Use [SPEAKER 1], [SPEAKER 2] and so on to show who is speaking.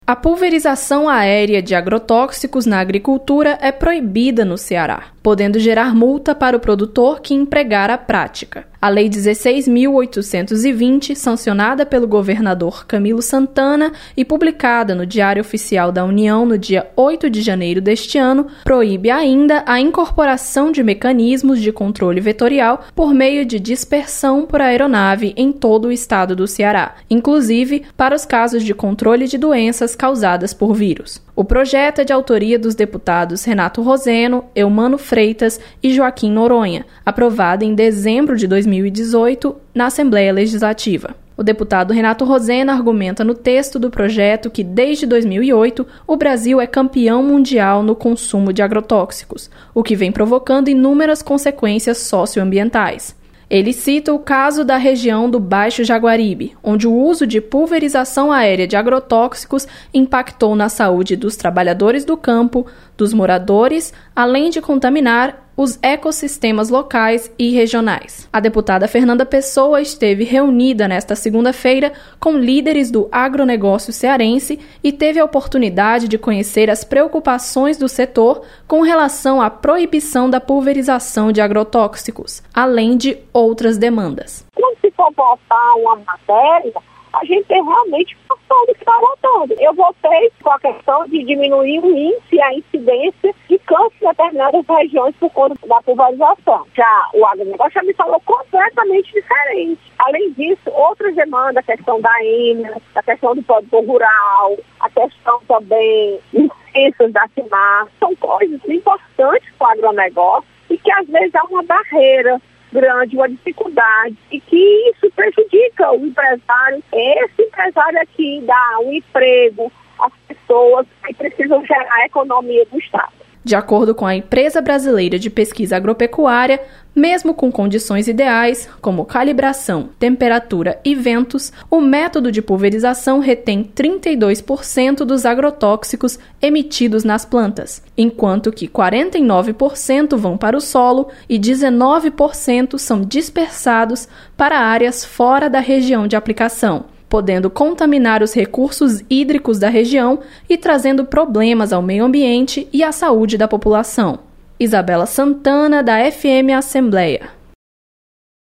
[SPEAKER 1] A pulverização aérea de agrotóxicos na agricultura é proibida no Ceará, podendo gerar multa para o produtor que empregar a prática. A Lei 16.820, sancionada pelo governador Camilo Santana e publicada no Diário Oficial da União no dia 8 de janeiro deste ano, proíbe ainda a incorporação de mecanismos de controle vetorial por meio de dispersão por aeronave em todo o estado do Ceará, inclusive para os casos de controle de doenças causadas por vírus. O projeto é de autoria dos deputados Renato Roseno, Eumano Freitas e Joaquim Noronha, aprovado em dezembro de 2018 na Assembleia Legislativa. O deputado Renato Roseno argumenta no texto do projeto que, desde 2008, o Brasil é campeão mundial no consumo de agrotóxicos, o que vem provocando inúmeras consequências socioambientais. Ele cita o caso da região do Baixo Jaguaribe, onde o uso de pulverização aérea de agrotóxicos impactou na saúde dos trabalhadores do campo, dos moradores, além de contaminar os ecossistemas locais e regionais. A deputada Fernanda Pessoa esteve reunida nesta segunda-feira com líderes do agronegócio cearense e teve a oportunidade de conhecer as preocupações do setor com relação à proibição da pulverização de agrotóxicos, além de outras demandas.
[SPEAKER 2] Quando se for votar uma matéria, a gente tem realmente noção do que está votando. Eu votei com a questão de diminuir o índice e a incidência de câncer em determinadas regiões por conta da pulverização. Já o agronegócio já me falou completamente diferente. Além disso, outras demandas, a questão da ENA, a questão do produtor rural, a questão também dos censos da CIMAR, são coisas importantes para o agronegócio e que às vezes há uma barreira grande, uma dificuldade, e que isso prejudica o empresário. Esse empresário aqui dá um emprego às pessoas que precisam gerar a economia do Estado.
[SPEAKER 1] De acordo com a Empresa Brasileira de Pesquisa Agropecuária, mesmo com condições ideais, como calibração, temperatura e ventos, o método de pulverização retém 32% dos agrotóxicos emitidos nas plantas, enquanto que 49% vão para o solo e 19% são dispersados para áreas fora da região de aplicação, podendo contaminar os recursos hídricos da região e trazendo problemas ao meio ambiente e à saúde da população. Isabela Santana, da FM Assembleia.